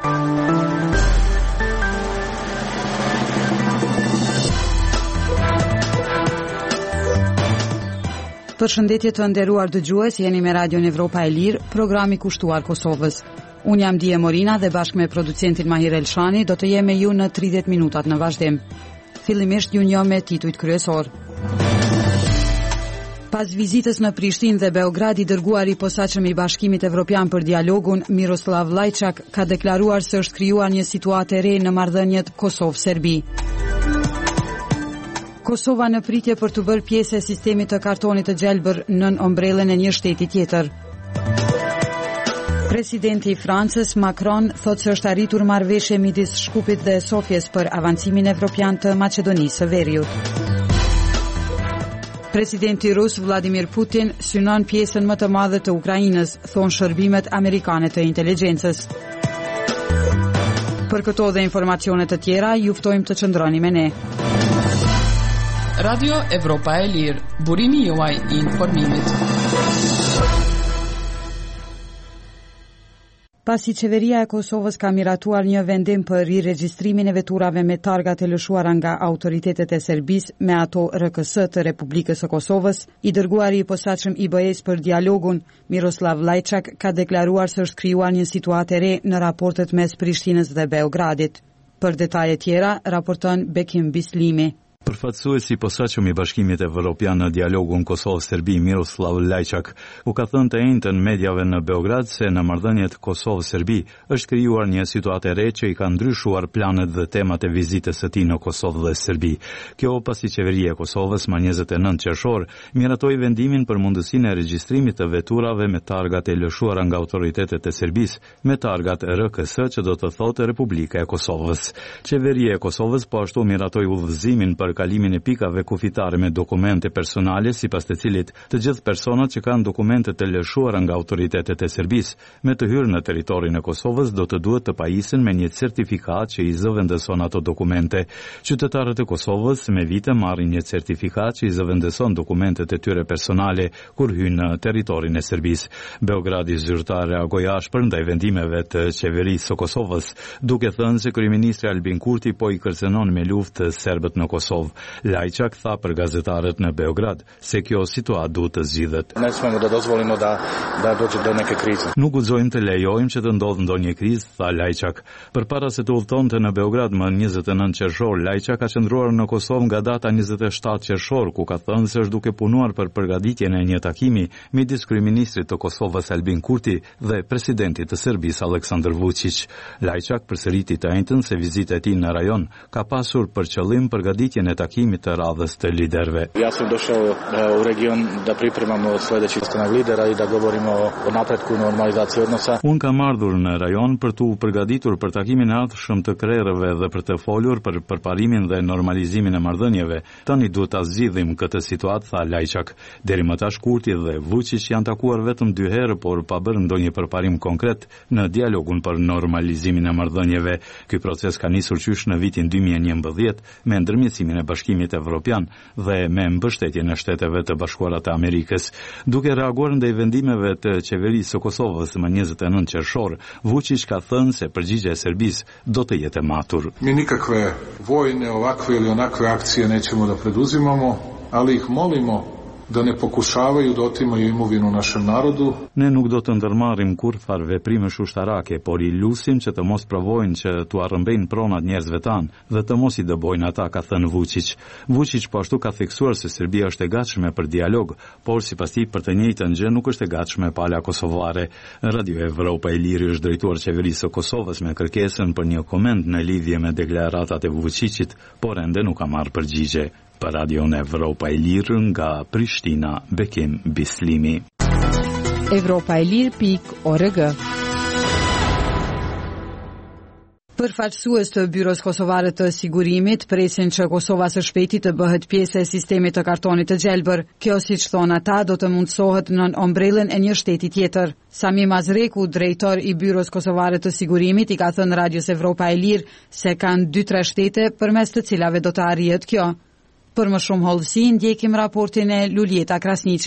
Përshëndetje të nderuar dëgjues, jeni me Radion Evropa e Lirë, programi kushtuar Kosovës. Unë jam Dije Morina dhe bashkë me producentin Mahir Elshani do të jem me ju në 30 minutat në vazhdim. Fillimisht ju njoh me titujt kryesor. Pas vizitës në Prishtinë dhe Beograd, i dërguari i posaçëm i Bashkimit Evropian për dialogun, Miroslav Lajçak, ka deklaruar se është krijuar një situatë e re në marrëdhëniet Kosovë-Serbi. Kosova në pritje për të bërë pjesë e sistemit të kartonit të gjelbër nën ombrellën e një shteti tjetër. Presidenti i Francës, Macron, thotë se është arritur marrëveshje midis Shkupit dhe Sofjes për avancimin evropian të Maqedonisë së Veriut. Presidenti rus Vladimir Putin synon pjesën më të madhe të Ukrainës, thonë shërbimet amerikane të inteligjencës. Për këto dhe informacione të tjera, ju ftojmë të qëndroni me ne. Radio Evropa e Lirë, burimi juaj i informimit. Pasi qeveria e Kosovës ka miratuar një vendim për riregjistrimin e veturave me targat e lëshuara nga autoritetet e Serbisë me ato RKS të Republikës së Kosovës, i dërguari i posaçëm i BE-s për dialogun, Miroslav Lajçak, ka deklaruar se është krijuar një situatë e re në raportet mes Prishtinës dhe Beogradit. Për detaje tjera, raporton Bekim Bislimi. Përfaqësuesi i posaçëm i Bashkimit Evropian në dialogun Kosovë-Serbi, Miroslav Lajçak, u ka thënë të njëjtën mediave në Beograd se në marrëdhëniet Kosovë-Serbi është krijuar një situatë e re që i ka ndryshuar planet dhe temat e vizitës së tij në Kosovë dhe Serbi. Kjo pasi qeveria e Kosovës më 29 qershor miratoi vendimin për mundësinë e regjistrimit të veturave me targat e lëshuara nga autoritetet e Serbisë me targat RKS, që do të thotë Republika e Kosovës. Qeveria e Kosovës po ashtu miratoi udhëzimin për kalimin e pikave kufitare me dokumente personale, sipas të cilit të gjithë personat që kanë dokumente të lëshuara nga autoritetet e Serbisë me të hyrë në territorin e Kosovës do të duhet të pajisen me një certifikat që i zëvendëson ato dokumente. Qytetarët e Kosovës me vite marrin një certifikat që i zëvendëson dokumentet e tyre personale kur hyjnë në territorin e Serbisë. Beogradi zyrtar reagoi ashpër ndaj vendimeve të qeverisë së Kosovës, duke thënë se kryeministri Albin Kurti po i kërcënon me luftë serbët në Kosovë. Lajçak tha për gazetarët në Beograd se kjo situatë duhet të zgjidhet. Ne smemo da dozvolimo da dođe do neke krize. Nuk guxojmë të lejojmë që të ndodhë ndonjë krizë, tha Lajçak. Përpara se të udhëtonte në Beograd më 29 qershor, Lajçak ka qëndruar në Kosovë nga data 27 qershor, ku ka thënë se është duke punuar për përgatitjen e një takimi midis kryeministrit të Kosovës Albin Kurti dhe presidentit të Serbisë Aleksandar Vučić. Lajçak përsëriti të njëjtën se vizita e tij në rajon ka pasur për qëllim përgatitjen e takimit të radhës të liderëve. Ja sam došao u region da pripremamo sledeći sastanak lidera i da govorimo o napretku normalizaciji odnosa. Unë kam ardhur në rajon për të përgatitur për takimin e ardhshëm të krerëve dhe për të folur për përparimin dhe normalizimin e marrëdhënieve. Tani duhet ta zgjidhim këtë situatë, tha Lajçak. Deri më tash Kurti dhe Vučić janë takuar vetëm 2 herë, por pa bërë ndonjë përparim konkret në dialogun për normalizimin e marrëdhënieve. Ky proces ka nisur qysh në vitin 2011 me ndërmjetësimin e Bashkimit Evropian dhe me mbështetjen e Shteteve të Bashkuara të Amerikës. Duke reaguar ndaj vendimeve të qeverisë së Kosovës më 29 qershor, Vučić ka thënë se përgjigjja e Serbisë do të jetë matur. Mi nikakve vojne, ovakve ili onakve akcije nećemo da preduzimamo, ali ih molimo da ne pokušavaju da otimaju imovinu našem narodu. Ne nuk do të ndërmarrim kurrë veprime ushtarake, por i lusim që të mos provojnë që t'u arrëmbejnë pronat njerëzve tanë dhe të mos i dëbojnë ata, ka thënë Vučić. Vučić po ashtu ka theksuar se Serbia është e gatshme për dialog, por sipas tij për të njëjtën gjë nuk është e gatshme pala kosovare. Radio Evropa e Lirë është drejtuar qeverisë së Kosovës me kërkesën për një koment në lidhje me deklaratat e Vučićit, por ende nuk ka marrë përgjigje. Për Radio Evropa e Lirë nga Prishtina, Bekim Bislimi. Evropaelir.org. Përfaqësues të Byros Kosovare të Sigurimit presin që Kosova së shpejti të bëhet pjesë e sistemit të kartonit të gjelbër. Kjo, siç thonë ata, do të mundsohet nën ombrellën e një shteti tjetër. Sami Mazreku, drejtor i Byros Kosovare të Sigurimit, i ka thënë Radios Evropa e Lirë se kanë 2-3 shtete përmes të cilave do të arrihet kjo. Për më shumë hollësi, ndjekim raportin e Luljeta Krasniqit.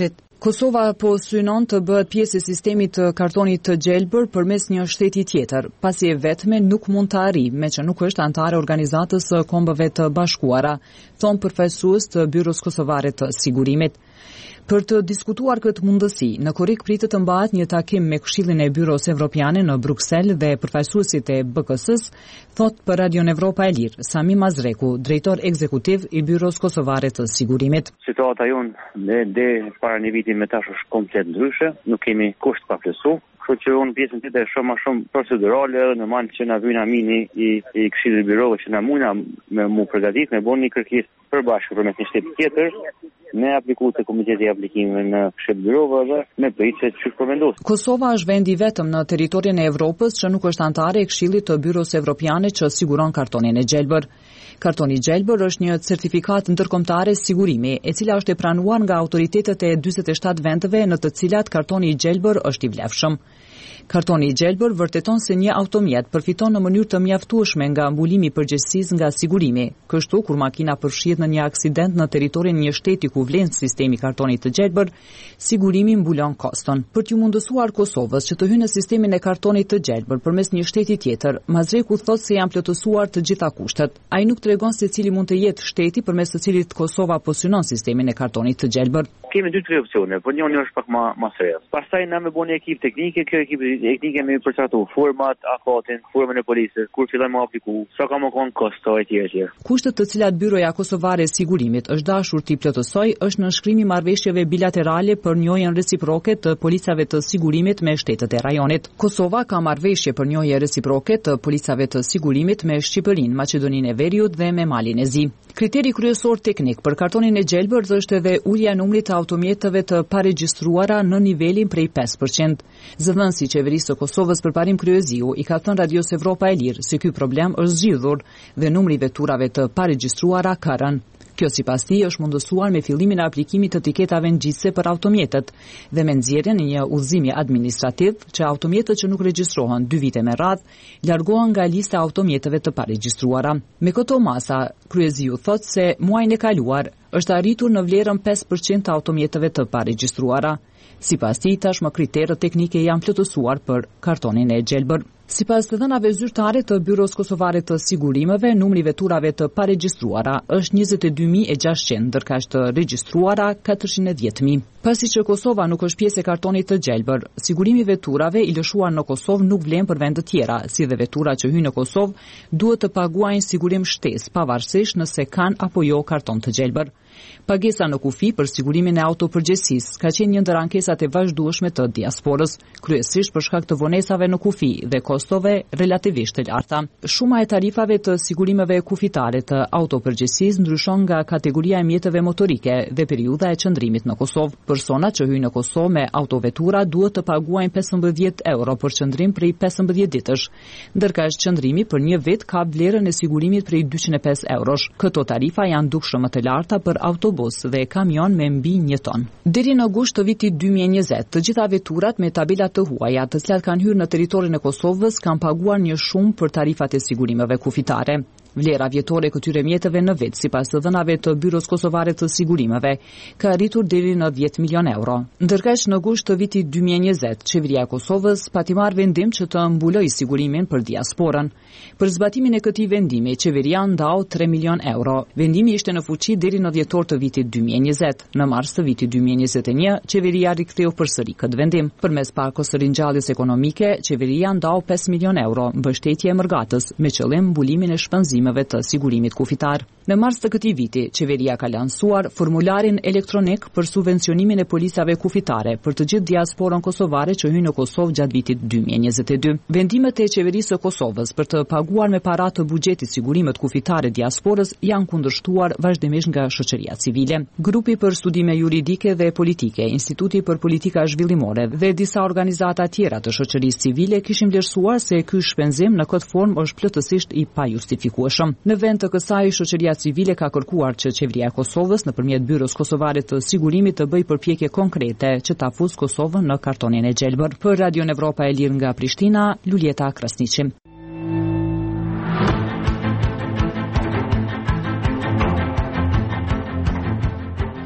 Kosova po synon të bëhet pjesë e sistemit të kartonit të gjelbër përmes një shteti tjetër, pasi e vetme nuk mund të arrijë, meqë nuk është antare organizatës së Kombëve të Bashkuara, thon përfaqësues të Byros Kosovare të Sigurimit. Për të diskutuar këtë mundësi, në Korrik pritet të mbahet një takim me Këshillin e Byros Evropiane në Bruksel dhe përfaqësuesit e BK-s, thot për Radion Evropa e Lirë, Sami Mazreku, drejtor ekzekutiv i Byros Kosovare të Sigurimit. Situata jonë dhe para një viti me tash është komplet ndryshe, nuk kemi kusht pa plotësuar. Kështu që unë pjesën tjetër është më shumë procedurale në mand që na vjen amini i Këshillit Byrove që na mundna me mu përgatit, me bën një kërkesë përbashkë përmes një shteti tjetër, me apliku të komiteti aplikime në Këshill Byrove dhe me pritje që përmendos. Kosova është vendi vetëm në territorin e Evropës që nuk është antare e Këshillit të Byros Evropiane që siguron kartonin e gjelbër. Kartoni gjelbër është një certifikat ndërkombëtare sigurimi, e cila është e pranuar nga autoritetet e 47 vendeve në të cilat kartoni i gjelbër është i vlefshëm. Kartoni i gjelbër vërteton se një automjet përfiton në mënyrë të mjaftueshme nga mbulimi i përgjegjësisë nga sigurimi. Kështu, kur makina përfshihet në një aksident në territorin një shteti ku vlen sistemi kartonit të gjelbër, sigurimi mbulon koston. Për t'ju mundësuar Kosovës që të hyjë në sistemin e kartonit të gjelbër përmes një shteti tjetër, Mazreku thotë se janë plotësuar të gjitha kushtet. Ai nuk tregon se cili mund të jetë shteti përmes të cilit Kosova po synon sistemin e kartonit të gjelbër. Kemi 2-3 opsione, por njëri është pak më serios. Pastaj na me bën një ekip teknike, kjo ekip teknike me përcaktu format, afatin, formën e policës, kur fillojmë të apliku, sa ka më kon kosto etj. Kushtet të cilat Byroja Kosovare e Sigurimit është dashur t'i plotësoj është nënshkrimi marrëveshjeve bilaterale për njohjen reciproke të policave të sigurimit me shtetet e rajonit. Kosova ka marrëveshje për njohje reciproke të policave të sigurimit me Shqipërinë, Maqedoninë e Veriut dhe me Malin e Zi. Kriteri kryesor teknik për kartonin e gjelbër është edhe ulja e numrit të automjeteve të paregjistruara në nivelin prej 5%. Zëdhënësi i Qeverisë së Kosovës përparim Kryeziu i ka thënë Radios Evropa e Lirë se ky problem është zgjidhur dhe numri i veturave të paregjistruara ka rënë. Kjo sipas tij është mundësuar me fillimin e aplikimit të etiketave ngjitse për automjetet dhe me nxjerrjen e një udhëzimi administrativ që automjetet që nuk regjistrohen 2 vite me radhë largohen nga lista e automjeteve të paregjistruara. Me këto masa, Kryeziu thotë se muajin e kaluar është arritur në vlerën 5% të automjeteve të paregjistruara. Sipas tij, tashmë kriteret teknike janë plotësuar për kartonin e gjelbër. Sipas të dhënave zyrtare të Byros Kosovare të Sigurimeve, numri i veturave të paregjistruara është 22.600, ndërkaq të regjistruara 410.000. Pasi që Kosova nuk është pjesë e kartonit të gjelbër, sigurimi i veturave i lëshuar në Kosovë nuk vlen për vende të tjera, si dhe veturat që hyjnë në Kosovë duhet të paguajnë sigurim shtesë, pavarësisht nëse kanë apo jo karton të gjelbër. Pagesa në kufi për sigurimin e autopërgjegjësisë ka qenë një ndër ankesat e vazhdueshme të diasporës, kryesisht për shkak të vonesave në kufi dhe kostove relativisht të larta. Shuma e tarifave të sigurimeve kufitare të autopërgjegjësisë ndryshon nga kategoria e mjeteve motorike dhe periudha e qëndrimit në Kosovë. Personat që hyjnë në Kosovë me autovetura duhet të paguajnë 15 euro për qëndrim prej 15 ditësh, ndërkaq qëndrimi për një vit ka vlerën e sigurimit prej 205 eurosh. Këto tarifa janë dukshëm më të larta për autobus dhe kamion me mbi 1 ton. Deri në gusht të vitit 2020, të gjitha veturat me tabela të huaja, të cilat kanë hyrë në territorin e Kosovës, kanë paguar një shumë për tarifat e sigurimeve kufitare. Vlera vjetore e këtyre mjeteve në vit, sipas të dhënave të Byros Kosovare të Sigurimeve, ka arritur deri në 10 milion euro. Ndërkaq në gusht të vitit 2020, qeveria e Kosovës pati marrë vendim që të mbulojë sigurimin për diasporën. Për zbatimin e këtij vendimi, qeveria ndau 3 milion euro. Vendimi ishte në fuqi deri në dhjetor të vitit 2020. Në mars të vitit 2021, qeveria riktheu përsëri këtë vendim. Përmes pakos së ringjalljes ekonomike, qeveria ndau 5 milion euro mbështetje e mërgatës me qëllim mbulimin e shpenzimeve të sigurimit kufitar. Në mars të këtij viti, qeveria ka lansuar formularin elektronik për subvencionimin e policave kufitare për të gjithë diasporën kosovare që hyn në Kosovë gjatë vitit 2022. Vendimet e qeverisë së Kosovës për të paguar me para të buxhetit sigurimet kufitare diasporës janë kundërshtuar vazhdimisht nga shoqëria civile. Grupi për studime juridike dhe politike, Instituti për Politika Zhvillimore dhe disa organizata tjera të shoqërisë civile kishin vlerësuar se ky shpenzim në këtë formë është plotësisht i pajustifikueshëm. Në vend të kësaj, shoqëria civile ka kërkuar që qeveria e Kosovës nëpërmjet Byros Kosovare të Sigurimit të bëjë përpjekje konkrete që ta fusë Kosovën në kartonin e gjelbër. Për Radion Evropa e Lirë nga Prishtina, Luljeta Krasniqi.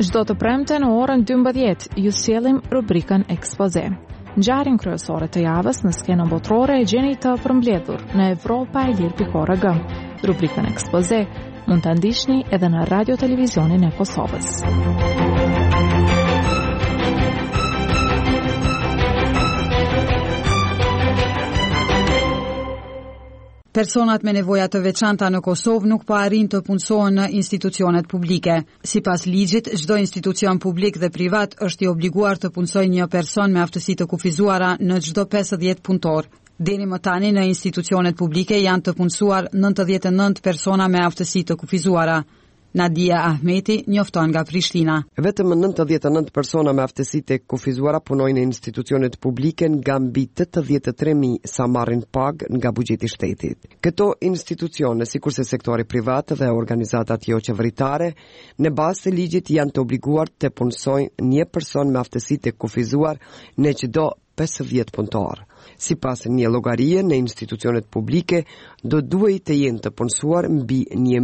Çdo të premte në orën 12 ju sjellim rubrikën Ekspoze. Ngjarjen kryesore të javës në skenën botërore e gjeni të përmbledhur në evropaelir.org. Rubrikën Ekspoze mund ta ndiqni edhe në Radio Televizionin e Kosovës. Personat me nevoja të veçanta në Kosovë nuk po arrin të punësohen në institucionet publike. Sipas ligjit, çdo institucion publik dhe privat është i obliguar të punësojë një person me aftësi të kufizuara në çdo 50 punëtor. Deri më tani në institucionet publike janë të punësuar 99 persona me aftësi të kufizuara. Nadia Ahmeti njofton nga Prishtina. Vetëm 99 persona me aftësi të kufizuara punojnë në institucionet publike nga mbi 83.000 sa marrin pagë nga buxheti i shtetit. Këto institucione, sikurse sektori privat dhe organizatat jo qeveritare, në bazë të ligjit janë të obliguar të punësojnë një person me aftësi të kufizuar në çdo 50 punëtor. Sipas një llogarie në institucionet publike, do duhet të jenë të punësuar mbi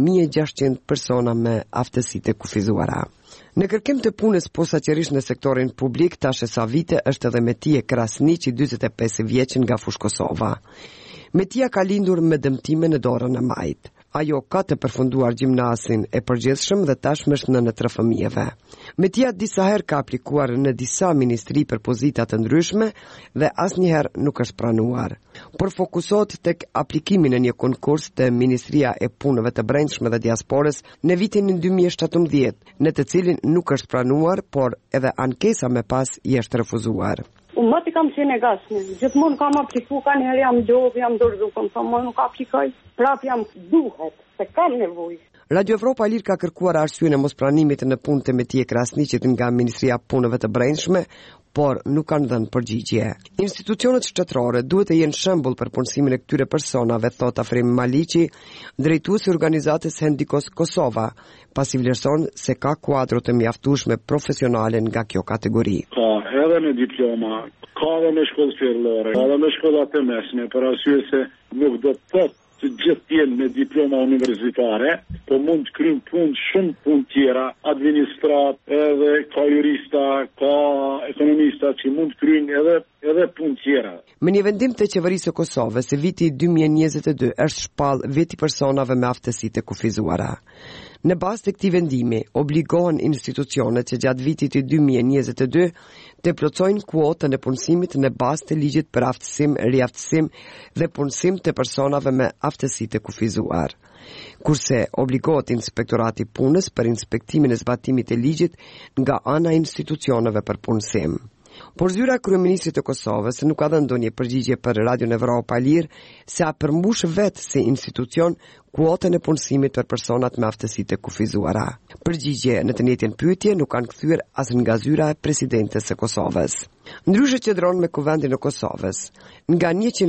1600 persona me aftësi të kufizuara. Në kërkim të punës posaçërisht në sektorin publik, tash e sa vite është edhe Metia Krasniqi, 45 vjeç nga fushë Kosova. Metia ka lindur me dëmtime në dorën e majt. Ajo ka të përfunduar gjimnasin e përgjithshëm dhe tashmë është nënë 3 fëmijëve. Metia disa herë ka aplikuar në disa ministri për pozita të ndryshme dhe asnjëherë nuk është pranuar. Por fokusohet tek aplikimi në një konkurs të Ministria e Punëve të Brendshme dhe Diasporës në vitin 2017, në të cilin nuk është pranuar, por edhe ankesa me pas i është refuzuar. Më t'i kam qenë e gasme, gjithmonë kam apliku, ka njerë jam lodhë, jam dorëzu, më nuk aplikoj, prap jam duhet, se kam nevojë. Radio Evropa Lir ka kërkuar arsye në mospranimit në punë të Metie Krasniqit nga Ministria e Punëve të Brendshme, por nuk kanë dhënë përgjigje. Institucionet shtetërore duhet të jenë shembull për punësimin e këtyre personave, thot Afrim Maliqi, drejtuesi i organizatës Hendikos Kosova, pasi vlerëson se ka kuadro të mjaftueshme profesionale nga kjo kategori. Ka edhe në diploma, ka edhe në shkollë fillore, ka edhe në shkollat e mesme, për arsye se nuk do të thotë të gjithë jenë me diploma universitare, po mund të kryjnë punë, shumë punë tjera, administrat, edhe ka jurista, ka ekonomista që mund të kryjnë edhe punë tjera. Me një vendim të qeverisë së Kosovës, se viti 2022 është shpall veti personave me aftësi të kufizuara. Në bazë të këtij vendimi, obligohen institucionet që gjatë vitit 2022 të plotësojnë kuotën e punësimit në bazë të ligjit për aftësim, riaftësim dhe punësim të personave me aftësi të kufizuar. Kurse obligohet Inspektorati Punës për inspektimin e zbatimit të ligjit nga ana e institucioneve për punësim. Por zyra e kryeministrit të Kosovës nuk ka dhënë ndonjë përgjigje për Radio Evropa Lir se a përmbush vetë si institucion kuotën e punësimit për personat me aftësi të kufizuara. Përgjigje në të njëjtën pyetje nuk kanë kthyer as nga zyra e presidentes së Kosovës. Ndryshe qëndron me kuvendin e Kosovës. Nga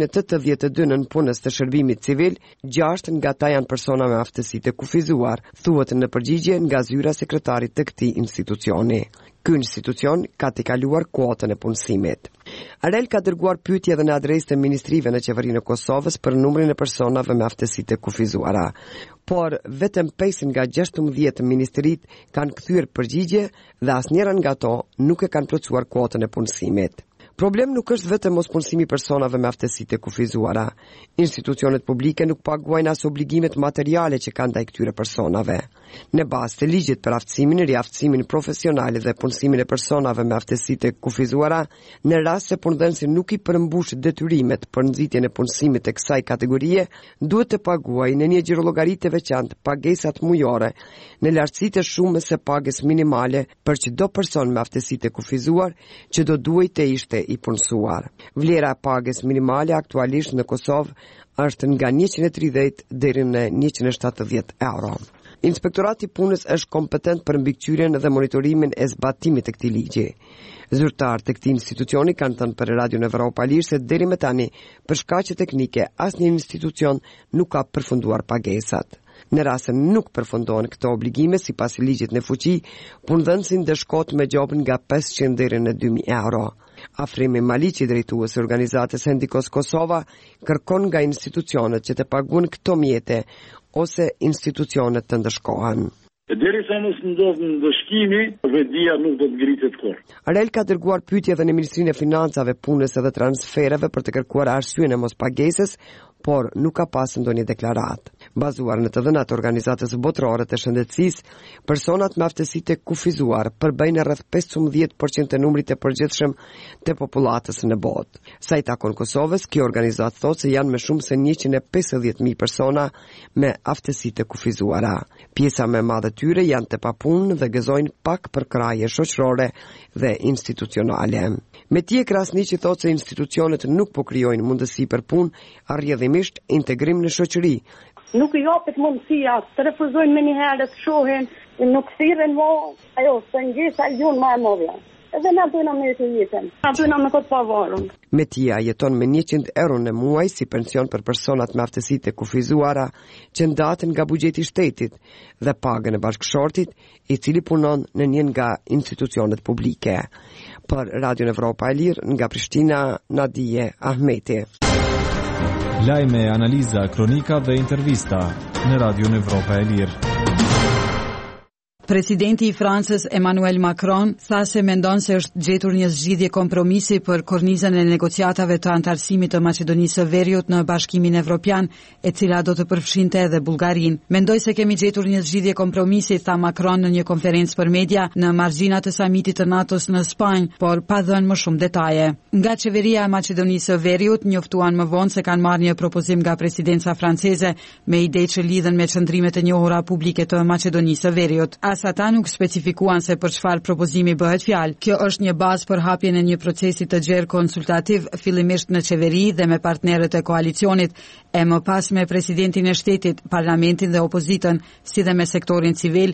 182 nën punës të shërbimit civil, 6 nga ta janë persona me aftësi të kufizuar, thuhet në përgjigje nga zyra sekretarit të këtij institucioni. Ky institucion ka të kaluar kuotën e punësimit. Arel ka dërguar pyetje edhe në adresë të ministrive në qeverinë e Kosovës për numrin e personave me aftësi të kufizuara. Por vetëm 5 nga 16 ministrit kanë kthyer përgjigje dhe asnjëra nga ato nuk e kanë plotësuar kuotën e punësimit. Problem nuk është vetëm mospunësimi personave me aftësi të kufizuara. Institucionet publike nuk paguajnë as obligimet materiale që kanë ndaj këtyre personave. Në bazë të ligjit për aftësimin, riaftësimin profesional dhe punësimin e personave me aftësi të kufizuara, në rast se punëdhënësi nuk i përmbush detyrimet për nxitjen e punësimit të kësaj kategorie, duhet të paguajë në një gjirologari të veçantë pagesat mujore në lartësi të shumës së pagës minimale për çdo person me aftësi të kufizuar që do duhet të ishte i punësuar. Vlera e pagës minimale aktualisht në Kosovë është nga 130 deri në 170 euro. Inspektorati Punës është kompetent për mbikëqyrjen dhe monitorimin e zbatimit të këtij ligji. Zyrtarët e këtij institucioni kanë thënë për Radio Evropa Lir se deri më tani, për shkaqe teknike, asnjë institucion nuk ka përfunduar pagesat. Në rast se nuk përfundohen këto obligime sipas ligjit në fuqi, punëdhënësi ndeshkohet me gjobën nga 500 deri në 2000 euro. Afrimi Maliqi, drejtuesi organizatës Hendikos Kosova, kërkon nga institucionet që të paguajnë këto mjete ose institucionet të ndeshkohen. Derisa mos ndodh ndëshkimi, vedia nuk do të ngritet kurrë. Arel ka dërguar pyetje edhe në Ministrinë e Financave, Punës edhe Transfereve për të kërkuar arsyeën e mospagesës, por nuk ka pasur ndonjë deklaratë. Bazuar në të dhënat e Organizatës Botërore të Shëndetësisë, personat me aftësi të kufizuar përbëjnë rreth 15% të numrit të përgjithshëm të popullatës në botë. Sa i takon Kosovës, kjo organizatë thotë se janë më shumë se 150.000 persona me aftësi të kufizuara. Pjesa më e madhe tyre janë të papunë dhe gëzojnë pak për kraje shoqërore dhe institucionale. Metije Krasniqi thotë se institucionet nuk po krijojnë mundësi për punë, arrjedhimisht integrim në shoqëri. Nuk i japet mundësia, të refuzojnë me një herë të shohin, nuk thirren më, ajo, së ngjesa junë më e modha. Edhe na bëjnë me të jetën, na bëjnë me këtë pavarur. Metia jeton me 100 euro në muaj si pension për personat me aftësi të kufizuara që ndaten nga buxheti i shtetit dhe pagën e bashkëshortit, i cili punon në një nga institucionet publike. Për Radio Evropa e Lirë nga Prishtina, Nadije Ahmeti. Lajme, analiza, kronika dhe intervista në Radio Evropa e Lirë. Presidenti i Francës Emmanuel Macron tha se mendon se është gjetur një zgjidhje kompromisi për kornizën e negociatave të antarësimit të Maqedonisë së Veriut në Bashkimin Evropian, e cila do të përfshinte edhe Bullgarinë. Mendoj se kemi gjetur një zgjidhje kompromisi, tha Macron në një konferencë për media në margjinat e samitit të NATO-s në Spanjë, por pa dhënë më shumë detaje. Nga qeveria e Maqedonisë së Veriut njoftuan më vonë se kanë marrë një propozim nga presidenca franceze me ide që lidhen me çndrimet e njohura publike të Maqedonisë së Veriut. Ata nuk specifikuan se për çfarë propozimi bëhet fjalë. Kjo është një bazë për hapjen e një procesi të gjerë konsultativ, fillimisht në qeveri dhe me partnerët e koalicionit, e më pas me presidentin e shtetit, parlamentin dhe opozitën, si dhe me sektorin civil,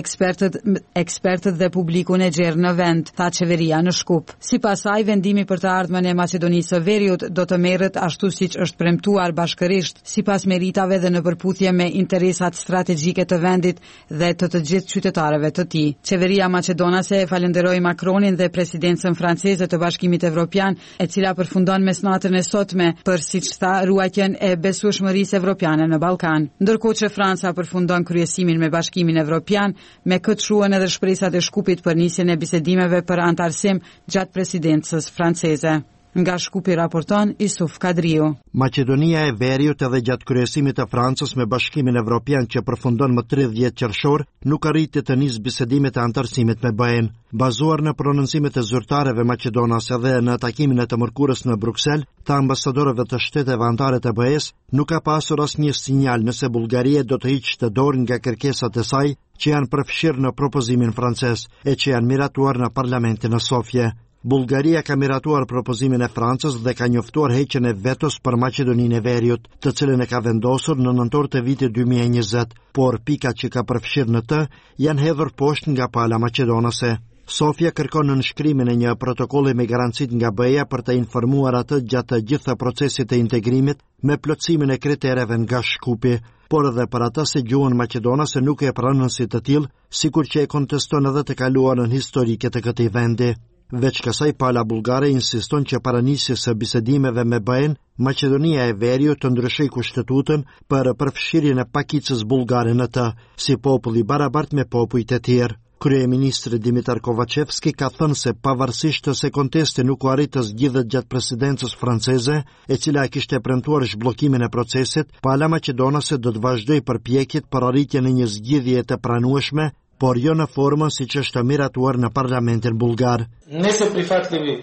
ekspertët dhe publikun e gjerë në vend, tha qeveria në Shkup. Sipas saj, vendimi për të ardhmen e Maqedonisë së Veriut do të merret ashtu siç është premtuar bashkërisht, sipas meritave dhe në përputhje me interesat strategjike të vendit dhe të gjithë qytetarëve të tij. Qeveria maqedonase e falenderoi Macronin dhe presidencën franceze të Bashkimit Evropian, e cila përfundon mesnatën e sotme për, siç tha, ruajtjen e besueshmërisë evropiane në Ballkan. Ndërkohë që Franca përfundon kryesimin me Bashkimin Evropian, me këtë shuhen edhe shpresat e Shkupit për nisjen e bisedimeve për antarësim gjatë presidencës franceze. Nga Shkupi raporton Isuf Kadriu. Maqedonia e Veriut edhe gjatë kryesimit të Francës me Bashkimin Evropian që përfundon më 30 qershor, nuk arriti të nisë bisedimet e antarësimit me BE-n. Bazuar në prononcimet e zyrtarëve maqedonase dhe në takimin e të mërkurës në Bruksel, të ambasadorëve të shteteve anëtare të BE-s, nuk ka pasur asnjë sinjal nëse Bullgaria do të hiqte dorë nga kërkesat e saj që janë përfshirë në propozimin francez e që janë miratuar në parlamentin e Sofje. Bullgaria ka miratuar propozimin e Francës dhe ka njoftuar heqjen e vetos për Maqedoninë e Veriut, të cilën e ka vendosur në nëntor të vitit 2020, por pikat që ka përfshirë në të janë hedhur poshtë nga pala maqedonase. Sofia kërkon nënshkrimin e një protokolli me garancit nga BE-ja për të informuar atë gjatë gjitha procesit të integrimit me plotësimin e kritereve nga Shkupi, por edhe për ata se gjuhën maqedonase nuk e pranon si të tillë, sikur që e konteston edhe të kaluarën historike të këtij vendi. Veç kësaj, pala bullgare insiston që para nisjes së bisedimeve me BE-n, Maqedonia e Veriut të ndryshojë kushtetutën për përfshirjen e pakicës bullgare në të, si popull i barabartë me popujt e tjerë. Kryeministri Dimitar Kovacevski ka thënë se pavarësisht se kontesti nuk u arrit të zgjidhet gjatë presidencës franceze, e cila kishte premtuar zhbllokimin e procesit, pala maqedonase do të vazhdojë përpjekjet për arritjen e një zgjidhje të pranueshme, por jo në formën siç është miratuar në parlamentin bullgar. Не се прифатливи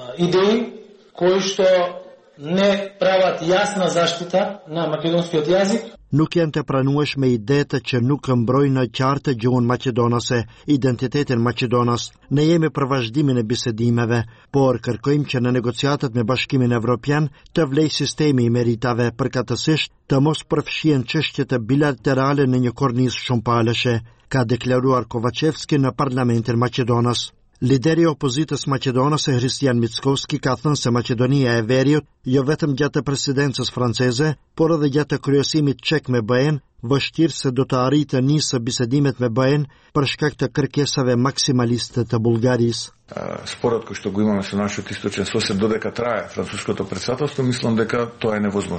идеи кои што не прават јасна заштита на македонскиот јазик. Nuk janë të pranueshme idetë që nuk mbrojnë në qartë gjuhën maqedonase, identitetin maqedonas. Ne jemi për vazhdimin e bisedimeve, por kërkojmë që në negociatat me Bashkimin Evropian të vlejë sistemi i meritave, përkatësisht të mos përfshihen çështjet bilaterale në një kornizë shumëpalëshe, ka deklaruar Kovacevski në parlamentin maqedonas. Lideri i opozitës maqedonase Hristijan Mickovski ka thënë se Maqedonia e Veriut, jo vetëm gjatë presidencës franceze, por edhe gjatë kryesimit çek me BE-n, vështirë se do të arritë nisë bisedimet me BE-n për shkak të kërkesave maksimaliste të Bullgarisë. Спорот кој што го имаме со нашиот источен сосед додека трае француското претседателство, мислам дека тоа е невозможно.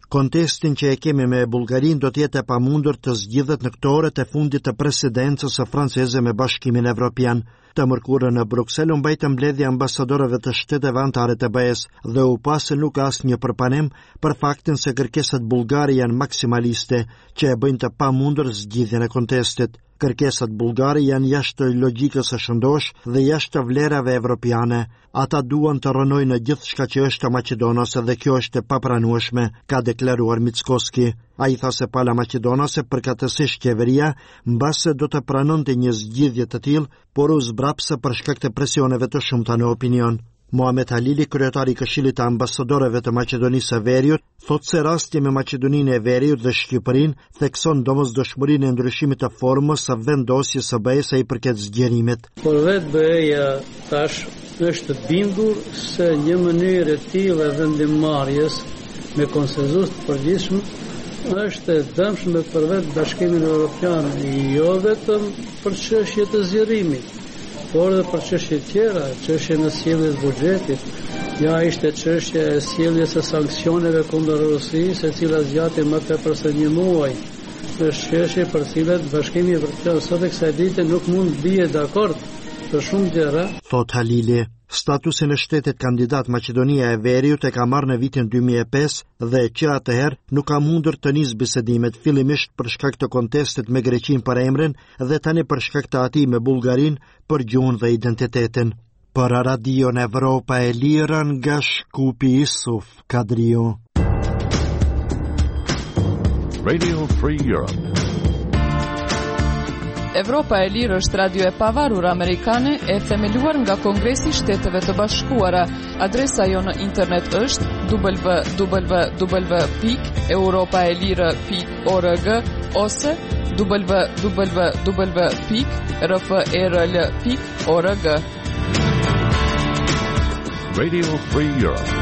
Kontestin që e kemi me Bullgarin do t'jetë e pamundur të zgjidhet në këto orët e fundit të presidencës së franceze me Bashkimin Evropian. Të mërkurën në Bruksel u mbajtë mbledhja ambasadorëve të shteteve anëtare të BE-s dhe u pa se nuk ka asnjë përpanim për faktin se kërkesat bullgare janë maksimaliste, që e bëjnë të pamundur zgjidhjen e kontestit. Kërkesat bullgare janë jashtë logjikës së shëndosh dhe jashtë vlerave evropiane. Ata duan të rënojnë gjithçka që është maqedonase dhe kjo është e papranueshme, ka deklaruar Mickoski. Ai tha se pala maqedonase përkatësisht qeveria mbase do të pranonte një zgjidhje të tillë, por u zbrapse për shkak të presioneve të shumta në opinion. Mohamed Halili, kryetari i Këshillit të Ambasadorëve të Maqedonisë së Veriut, thotë se rasti me Maqedoninë e Veriut dhe Shqipërinë thekson domosdoshmërinë e ndryshimit të formës së vendosjes së BE-s sa i përket zgjerimit. Por vetë BE-ja tash është bindur se një mënyrë e tillë e vendimarrjes me konsenzus të përgjithshëm është e dëmshme për vetë Bashkimin Evropian, jo vetëm për çështje të zgjerimit, por dhe për çështje tjera, çështje në sjelljes buxhetit. Ja ishte çështja e sjelljes së sanksioneve kundër Rusisë, e cila zgjati më tepër se një muaj. Është çështje për cilat Bashkimi Evropian sot e kësaj dite nuk mund të bie dakord për shumë gjëra. Thot Halili, statusin e shtetit kandidat Maqedonia e Veriut e ka marrë në vitin 2005 dhe që atëherë nuk ka mundur të nisë bisedimet, fillimisht për shkak të kontestit me Greqinë për emrin dhe tani për shkak të atij me Bullgarinë për gjuhën dhe identitetin. Për Radio Evropa e Lira nga Shkupi Isuf Kadrio. Radio Free Europe. Evropa e Lirë është radio e pavarur amerikane e themeluar nga Kongresi i Shteteve të Bashkuara. Adresa jo në internet është www.europaelire.org ose www.rfrl.org. Radio Free Europe.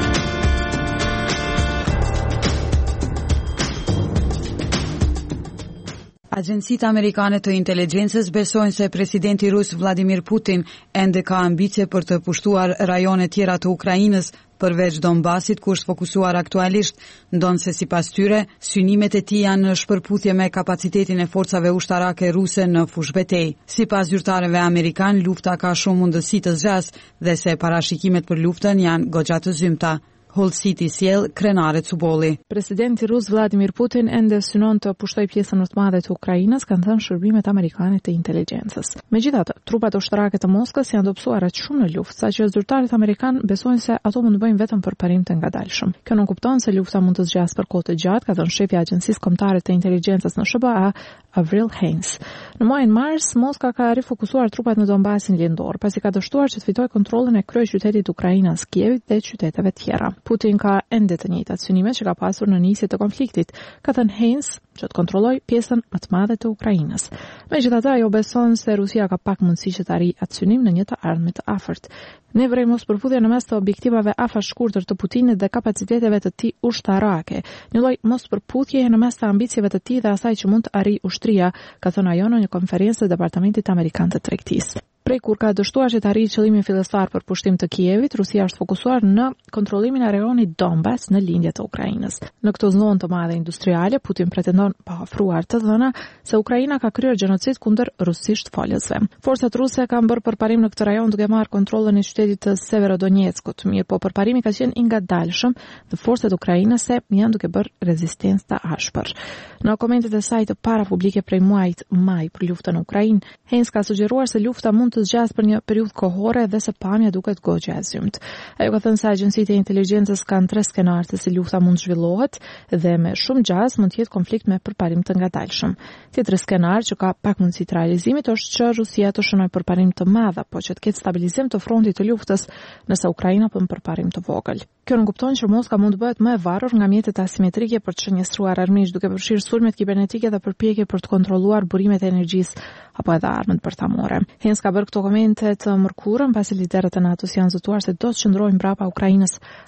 Agjencitë amerikane të inteligjencës besojnë se presidenti rus Vladimir Putin ende ka ambicie për të pushtuar rajone tjera të Ukrainës, përveç Donbasit, ku është fokusuar aktualisht, ndonse sipas tyre, synimet e tij janë në shpërputhje me kapacitetin e forcave ushtarake ruse në fushbetej. Sipas zyrtarëve amerikan, lufta ka shumë mundësi të zgjas dhe se parashikimet për luftën janë goxha të zymta. Hull City sjell krenare Cubolli. Presidenti rus Vladimir Putin ende synon të pushtoj pjesën më të madhe të Ukrainës, kanë thënë shërbimet amerikane të inteligjencës. Megjithatë, trupat ushtarake të Moskës janë dobësuar aq shumë në luftë, saqë zyrtarët amerikan besojnë se ato mund të bëjnë vetëm përparim të ngadalshëm. Kjo nuk kupton se lufta mund të zgjas për kohë të gjatë, ka thënë shefi i Agjencisë Kombëtare të Inteligjencës në SBA, Avril Haines. Në muajin mars, Moska ka rifokusuar trupat në Donbasin lindor, pasi ka dështuar që të fitojë kontrollin e kryeqytetit Ukrainës, Kievit dhe qyteteve tjera. Putin ka ende të njëjtat synimet që ka pasur në nisje të konfliktit, ka thënë Haines, që të kontrollojë pjesën më të madhe të Ukrainës. Megjithatë, ajo beson se Rusia ka pak mundësi që të arrijë atë synim në një të ardhmit të afërt. Ne vrejmë mospërputhje në mes të objektivave afërshkurtër të Putinit dhe kapaciteteve të tij ushtarake, një lloj mospërputhjeje në mes të ambicieve të tij dhe asaj që mund të arrijë ushtria, ka thënë ajo në një konferencë të Departamentit Amerikan të Tregtisë. Prej kur ka dështuar që të arrijë qëllimin fillestar për pushtim të Kievit, Rusia është fokusuar në kontrollimin e rajonit Donbas në lindje të Ukrainës. Në këtë zonë të madhe industriale, Putin pretendon pa ofruar të dhëna se Ukraina ka kryer gjenocid kundër rusisht folësve. Forcat ruse kanë bërë përparim në këtë rajon duke marrë kontrollin e qytetit të Severodonetskut, mirë po përparimi ka qenë i ngadalshëm dhe forcat ukrainase janë duke bërë rezistencë të ashpër. Në komentet e saj të para publike prej muajit maj për luftën në Ukrainë, Haines ka sugjeruar se lufta mund të zgjas për një periudhë kohore dhe se pamja duket goxha e zymt. Ajo ka thënë se agjencitë e inteligjencës kanë 3 skenare se si lufta mund zhvillohet dhe me shumë gjaz mund të jetë konflikt me përparim të ngadalshëm. Tjetri skenar që ka pak mundësi të realizimit është që Rusia të shënojë përparim të madh apo që të ketë stabilizim të frontit të luftës nëse Ukraina bën përparim të vogël. Kjo nuk kupton që Moska mund të bëhet më e varur nga mjetet asimetrike për të shënjestruar armiq duke përfshirë sulmet kibernetike dhe përpjekje për të kontrolluar burimet e energjisë apo edhe armët bërtamore. Haines ka bërë këto komente të mërkurën pasi liderët e NATO-s janë zëtuar se do të qëndrojnë brapa Ukrainës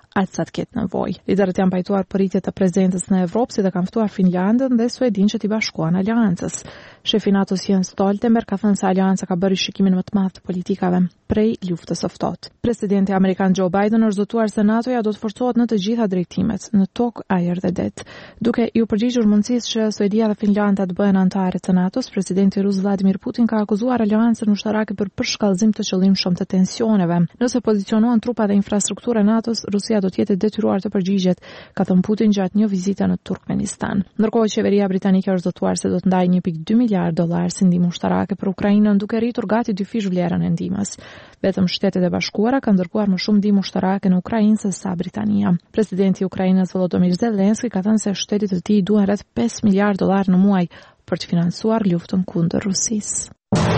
aq sa të ketë nevojë. Liderët janë pajtuar për rritje të prezencës në Evropë, si dhe kanë ftuar Finlandën dhe Suedin që t'i bashkohen aleancës. Shefi NATO-s Jens Stoltenberg ka thënë se aleanca ka bërë shikimin më të madh të politikave prej luftës së ftohtë. Presidenti amerikan Joe Biden është zotuar se NATO-ja do të forcohet në të gjitha drejtimet, në tokë, ajër dhe det. Duke i përgjigjur mundësisë që Suedia dhe Finlanda të bëhen anëtare të NATO-s, presidenti rus Vladimir Putin ka akuzuar aleancën ushtarake për përshkallëzim të qëllimshëm të tensioneve. Nëse pozicionohen trupa dhe infrastruktura e NATO-s, Rusia do të jetë detyruar të përgjigjet, ka thënë Putin gjatë një vizite në Turkmenistan. Ndërkohë, qeveria britanike është zotuar se do të ndajë 1.2 miliard dollar si ndihmë ushtarake për Ukrainën, duke rritur gati 2 fish vlerën e ndihmës. Vetëm Shtetet e Bashkuara kanë dërguar më shumë ndihmë ushtarake në Ukrainë se sa Britania. Presidenti i Ukrainës Volodymyr Zelensky ka thënë se shtetit të tij duhen rreth 5 miliard dollar në muaj për të financuar luftën kundër Rusisë.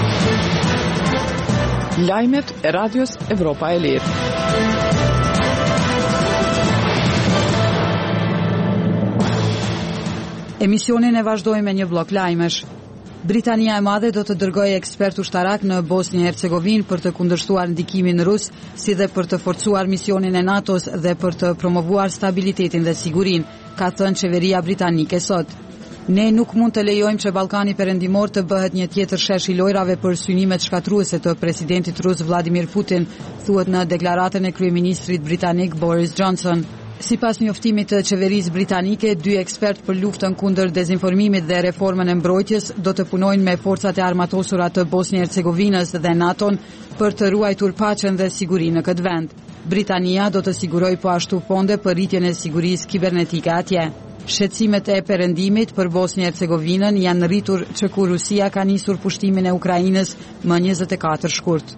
Lajmet e Radios Evropa e Lirë. Emisionin e vazhdojmë me një blok lajmesh. Britania e Madhe do të dërgojë ekspert ushtarak në Bosnjë-Hercegovinë për të kundërshtuar ndikimin rus, si dhe për të forcuar misionin e NATO-s dhe për të promovuar stabilitetin dhe sigurinë, ka thënë qeveria britanike sot. Ne nuk mund të lejojmë që Ballkani Perëndimor të bëhet një tjetër shesh i lojrave për synimet shkatruese të presidentit rus Vladimir Putin, thuhet në deklaratën e kryeministrit britanik Boris Johnson. Sipas njoftimit të qeverisë britanike, 2 ekspertë për luftën kundër dezinformimit dhe reformën e mbrojtjes do të punojnë me forcat e armatosura të Bosnjë-Hercegovinës dhe NATO-n për të ruajtur paqen dhe sigurinë në këtë vend. Britania do të sigurojë po ashtu fonde për rritjen e sigurisë kibernetike atje. Shqetësimet e perëndimit për Bosnjë-Hercegovinën janë rritur që kur Rusia ka nisur pushtimin e Ukrainës më 24 shkurt.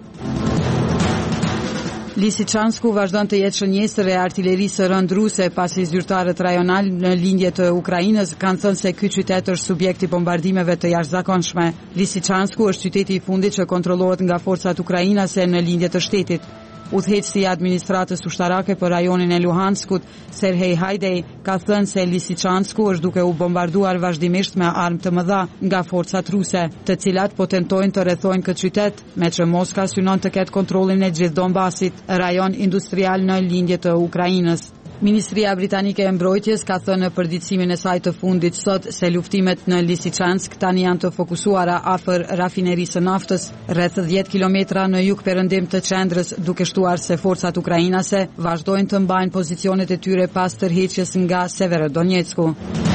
Lisiçansku vazhdon të jetë shënjesër e artillerisë rënd ruse pasi zyrtarët rajonal në lindje të Ukrainës kanë thënë se ky qytet është subjekt i bombardimeve të jashtëzakonshme. Lisiçansku është qyteti i fundit që kontrollohet nga forcat ukrainase në lindje të shtetit. Udhëheqësi i administratës ushtarake për rajonin e Luhanskut, Serhej Hajdej, ka thënë se Lisiçansku është duke u bombarduar vazhdimisht me armë të mëdha nga forcat ruse, të cilat po tentojnë të rrethojnë këtë qytet, me që Moska synon të ketë kontrollin e gjithë Donbasit, rajon industrial në lindje të Ukrainës. Ministria Britanike e Mbrojtjes ka thënë në përditësimin e saj të fundit sot se luftimet në Lisiçansk tani janë të fokusuara afër rafinerisë së naftës, rreth 10 kilometra në jug-perëndim të qendrës, duke shtuar se forcat ukrainase vazhdojnë të mbajnë pozicionet e tyre pas tërheqjes nga Severodonetsku.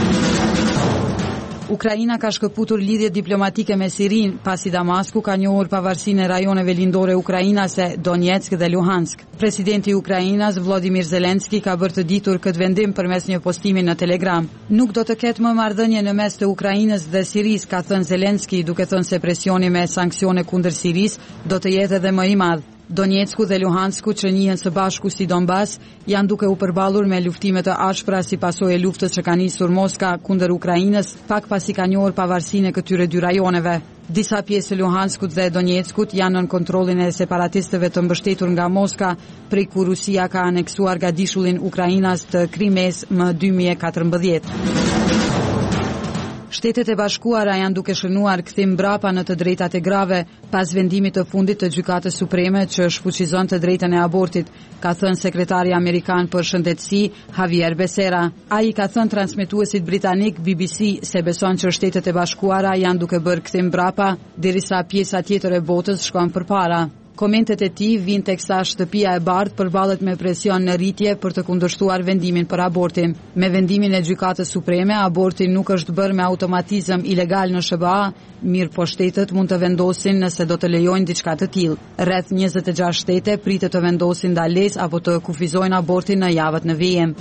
Ukraina ka shkëputur lidhje diplomatike me Sirinë, pasi Damasku ka njohur pavarësinë e rajoneve lindore ukrainase, Donetsk dhe Luhansk. Presidenti i Ukrainës, Volodymyr Zelensky, ka bërë të ditur këtë vendim përmes një postimi në Telegram. Nuk do të ketë më marrëdhënie në mes të Ukrainës dhe Sirisë, ka thënë Zelensky, duke thënë se presioni me sanksione kundër Sirisë do të jetë edhe më i madh. Donetsku dhe Luhansku, që njihen së bashku si Donbas, janë duke u përballur me luftime të ashpra si pasojë e luftës që ka nisur Moska kundër Ukrainës, pak pasi ka njohur pavarësinë e këtyre dy rajoneve. Disa pjesë e Luhanskut dhe Donetskut janë në kontrollin e separatistëve të mbështetur nga Moska, prej kur Rusia ka aneksuar gadishullin Ukrainas të Krimes më 2014. Shtetet e Bashkuara janë duke shënuar kthim mbrapa në të drejtat e grave pas vendimit të fundit të Gjykatës Supreme që shfuqizon të drejtën e abortit, ka thënë sekretari amerikan për shëndetësi Javier Becerra. Ai ka thënë transmetuesit britanik BBC se beson që Shtetet e Bashkuara janë duke bërë kthim mbrapa derisa pjesa tjetër e botës shkon përpara. Komentet e tij vijnë teksa Shtëpia e Bardhë përballet me presion në rritje për të kundërshtuar vendimin për abortin. Me vendimin e Gjykatës Supreme, aborti nuk është bërë me automatizëm ilegal në SBA, mirë po shtetet mund të vendosin nëse do të lejojnë diçka të tillë. Rreth 26 shtete pritet të vendosin ndalesë apo të kufizojnë abortin në javët në vijim.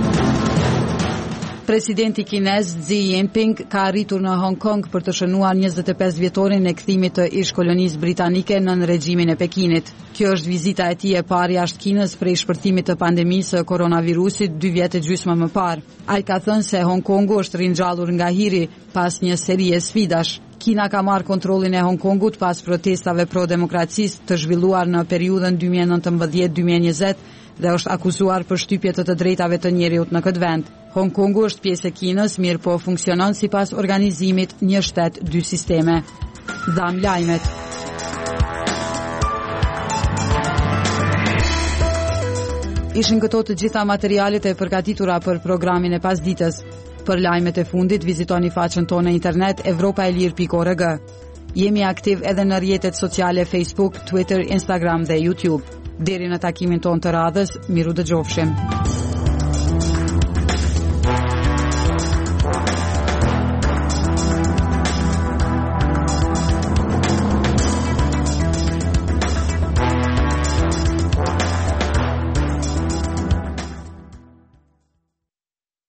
Presidenti kinez Xi Jinping ka arritur në Hong Kong për të shënuar 25 vjetorin e kthimit të ish-kolonisë britanike nën regjimin e Pekinit. Kjo është vizita e tij e parë jashtë Kinës prej shpërtimit të pandemisë së koronavirusit 2 vjet e gjysmë më parë. Ai ka thënë se Hong Kongu është ringjallur nga hiri pas një serie sfidash. Kina ka marrë kontrollin e Hong Kongut pas protestave pro-demokracisë të zhvilluar në periudhën 2019-2020 dhe është akuzuar për shtypje të drejtave të njerëzit në këtë vend. Hong Kongu është pjesë e Kinës, mirë po funksionon sipas organizimit një shtet, dy sisteme. Dham lajmet. Ishin këto të gjitha materialet e përgatitura për programin e pasditës. Për lajmet e fundit, vizitoni faqen tonë në internet evropaelir.org. Jemi aktiv edhe në rrjetet sociale Facebook, Twitter, Instagram dhe YouTube. Deri në takimin tonë të radhës, miru dëgjofshim.